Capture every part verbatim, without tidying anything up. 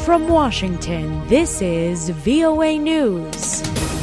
From Washington, this is V O A News.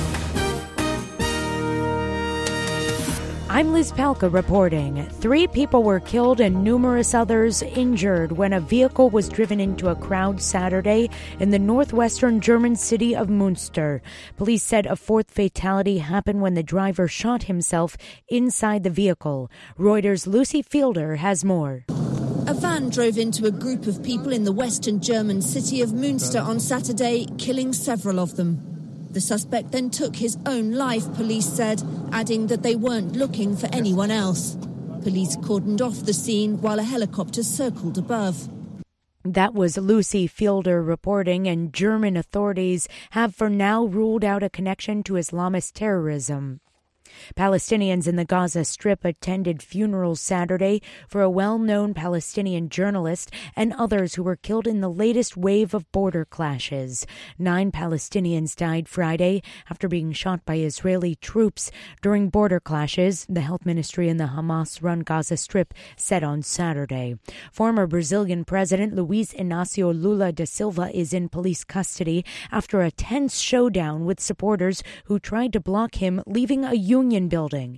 I'm Liz Palka reporting. Three people were killed and numerous others injured when a vehicle was driven into a crowd Saturday in the northwestern German city of Münster. Police said a fourth fatality happened when the driver shot himself inside the vehicle. Reuters' Lucy Fielder has more. A van drove into a group of people in the western German city of Münster on Saturday, killing several of them. The suspect then took his own life, police said, adding that they weren't looking for anyone else. Police cordoned off the scene while a helicopter circled above. That was Lucy Fielder reporting, and German authorities have for now ruled out a connection to Islamist terrorism. Palestinians in the Gaza Strip attended funerals Saturday for a well-known Palestinian journalist and others who were killed in the latest wave of border clashes. Nine Palestinians died Friday after being shot by Israeli troops during border clashes, the health ministry in the Hamas-run Gaza Strip said on Saturday. Former Brazilian President Luiz Inácio Lula da Silva is in police custody after a tense showdown with supporters who tried to block him leaving a union building.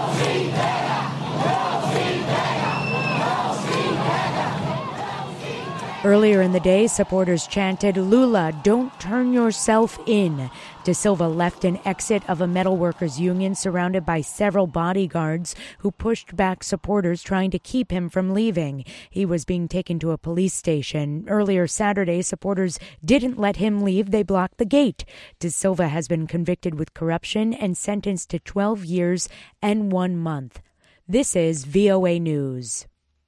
Earlier in the day, supporters chanted, "Lula, don't turn yourself in." Da Silva left an exit of a metalworkers union surrounded by several bodyguards who pushed back supporters trying to keep him from leaving. He was being taken to a police station. Earlier Saturday, supporters didn't let him leave. They blocked the gate. Da Silva has been convicted with corruption and sentenced to twelve years and one month. This is V O A News.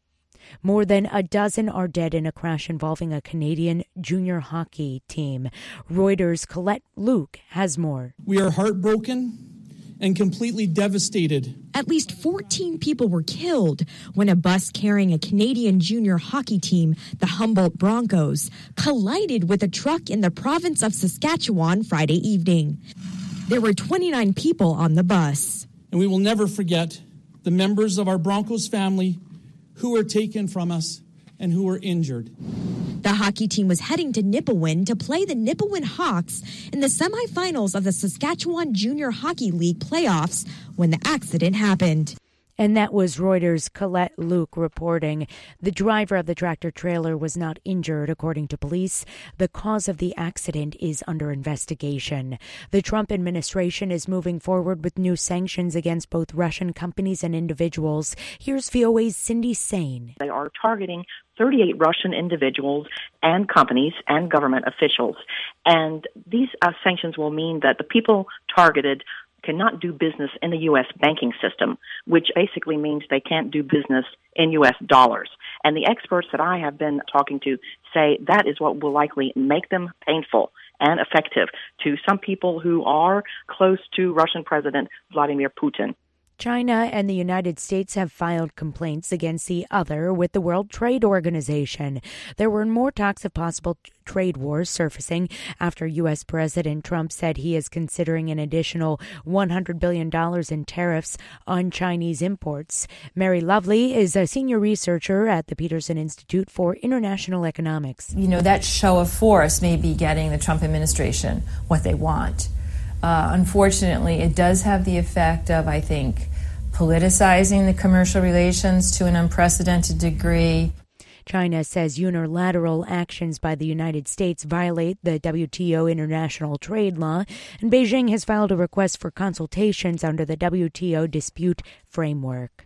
More than a dozen are dead in a crash involving a Canadian junior hockey team. Reuters' Colette Luke has more. We are heartbroken and completely devastated. At least fourteen people were killed when a bus carrying a Canadian junior hockey team, the Humboldt Broncos, collided with a truck in the province of Saskatchewan Friday evening. There were twenty-nine people on the bus. And we will never forget the members of our Broncos family who were taken from us and who were injured. The hockey team was heading to Nipawin to play the Nipawin Hawks in the semifinals of the Saskatchewan Junior Hockey League playoffs when the accident happened. And that was Reuters' Colette Luke reporting. The driver of the tractor-trailer was not injured, according to police. The cause of the accident is under investigation. The Trump administration is moving forward with new sanctions against both Russian companies and individuals. Here's V O A's Cindy Sain. They are targeting thirty-eight Russian individuals and companies and government officials. And these uh, sanctions will mean that the people targeted cannot do business in the U S banking system, which basically means they can't do business in U S dollars. And the experts that I have been talking to say that is what will likely make them painful and effective to some people who are close to Russian President Vladimir Putin. China and the United States have filed complaints against the other with the World Trade Organization. There were more talks of possible trade wars surfacing after U S. President Trump said he is considering an additional one hundred billion dollars in tariffs on Chinese imports. Mary Lovely is a senior researcher at the Peterson Institute for International Economics. You know, that show of force may be getting the Trump administration what they want. Uh, unfortunately, it does have the effect of, I think, politicizing the commercial relations to an unprecedented degree. China says unilateral actions by the United States violate the W T O international trade law, and Beijing has filed a request for consultations under the W T O dispute framework.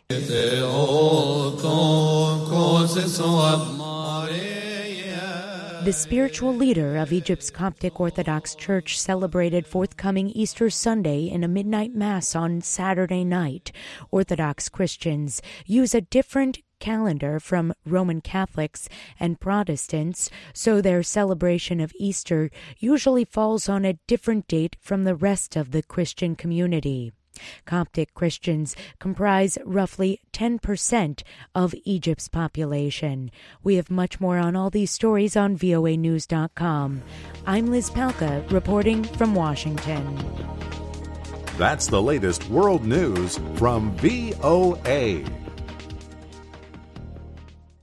The spiritual leader of Egypt's Coptic Orthodox Church celebrated forthcoming Easter Sunday in a midnight mass on Saturday night. Orthodox Christians use a different calendar from Roman Catholics and Protestants, so their celebration of Easter usually falls on a different date from the rest of the Christian community. Coptic Christians comprise roughly ten percent of Egypt's population. We have much more on all these stories on V O A news dot com. I'm Liz Palka, reporting from Washington. That's the latest world news from V O A.